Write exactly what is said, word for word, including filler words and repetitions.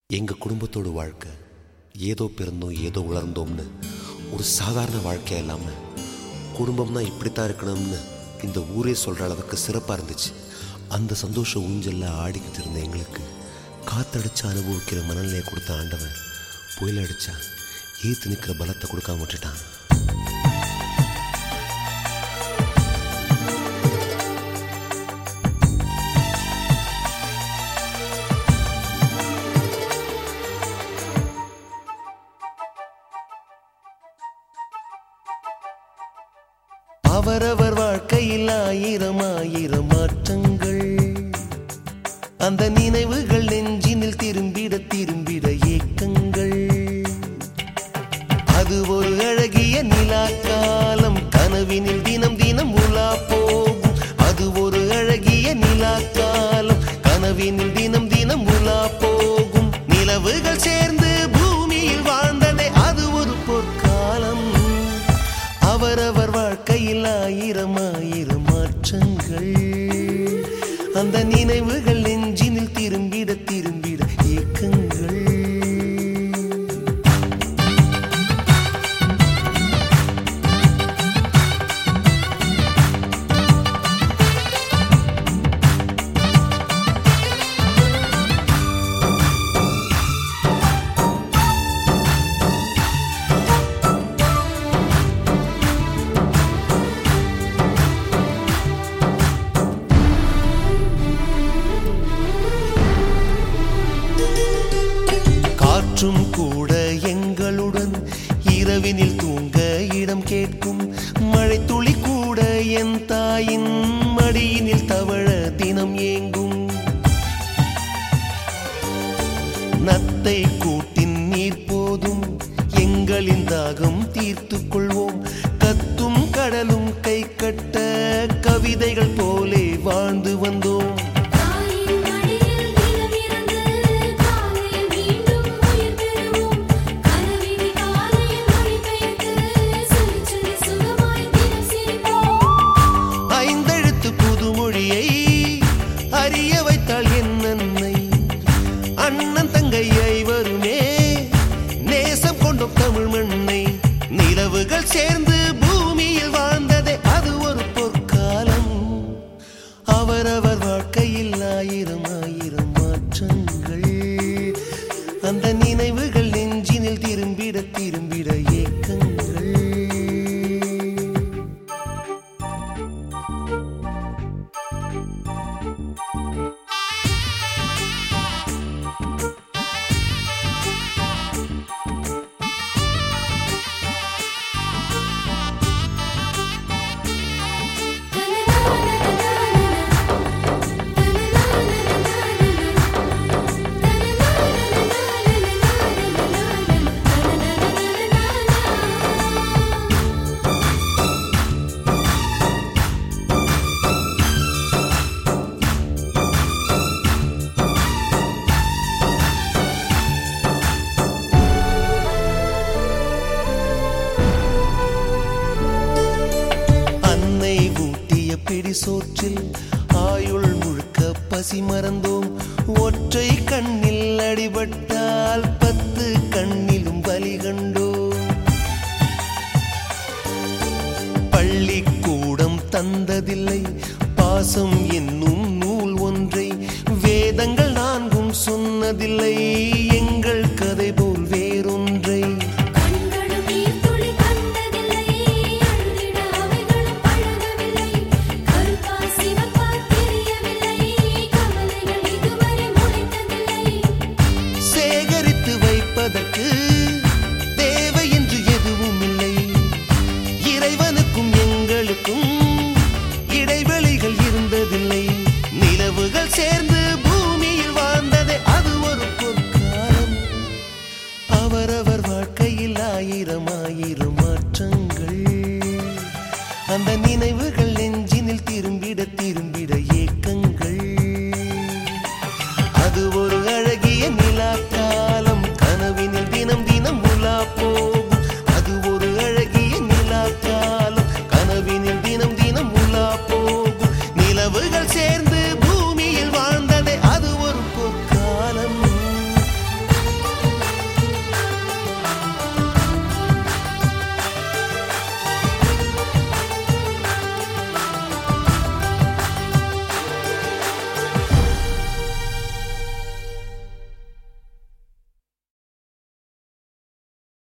எங்கள் குடும்பத்தோட வாழ்க்கை ஏதோ பிறந்தோம் ஏதோ உலர்ந்தோம்னு ஒரு சாதாரண வாழ்க்கையாக இல்லாமல் குடும்பம்னா இப்படித்தான் இருக்கணும்னு இந்த ஊரே சொல்கிற அளவுக்கு சிறப்பாக இருந்துச்சு. அந்த சந்தோஷ ஊஞ்சலில் ஆடிக்கிட்டு இருந்த எங்களுக்கு காத்தடிச்சு அனுபவிக்கிற மனநிலையை கொடுத்த ஆண்டவன் புயல் அடித்தா ஏற்று நிற்கிற பலத்தை கொடுக்காம விட்டுட்டான். அவரவர் வாழ்க்கையில் ஆயிரம் ஆயிரம் மாற்றங்கள், அந்த நினைவுகள் நெஞ்சினில் திரும்பிட திரும்பிட ஏக்கங்கள். அது ஒரு அழகிய நிலா காலம், கனவினில் தினம் தினம் உலா போகும். அது ஒரு அழகிய நிலா காலம், கனவினில் தினம் தினம் உலா போகும். நிலவுகள் சேர்ந்து பூமியில் வாழ்ந்ததே அது ஒரு பொற்காலம். அவரவர் வாழ்க்கையில் ஆயிரம் ஆயிரம் மாற்றங்கள், அந்த நினைவுகள் நெஞ்சினில் திரும்பிட திரும்பிட ஏக்கங்கள். காற்றும் கூட எங்களுடன் இரவினில் தூங்க இடம் கேட்கும். மழை துளி கூட என் தாயின் மடியினில் தவழ தினம் ஏங்கும். நத்தை கூட்டின் நீர் போதும், எங்களின் தாகம் தீர்த்து கொள்வோம். கத்தும் கடலும் கை கட்ட கவிதைகள் போலே வாழ்ந்து வந்தோம். அறிய வைத்தாள் என் அன்னை, அண்ணன் தங்கை ஐவருமே நேசம் கொண்டோம் தமிழ் மண்ணை. நிலவுகள் சேர்ந்து பூமியில் வாழ்ந்ததே அது ஒரு பொற்காலம். அவரவர் வாழ்க்கையில் ஆயிரம் ஆயிரம் மாற்றங்கள், அந்த நினைவுகள் நெஞ்சினில் திரும்பிட திரும்பிட ஏக்கங்கள். பிடி சோற்றில் ஆயுள் முழுக்க பசி மறந்தோம். ஒற்றை கண்ணில் அடிபட்டால் பத்து கண்ணிலும் பலி கண்டோம். பள்ளிக்கூடம் தந்ததில்லை, பாசம் என்னும்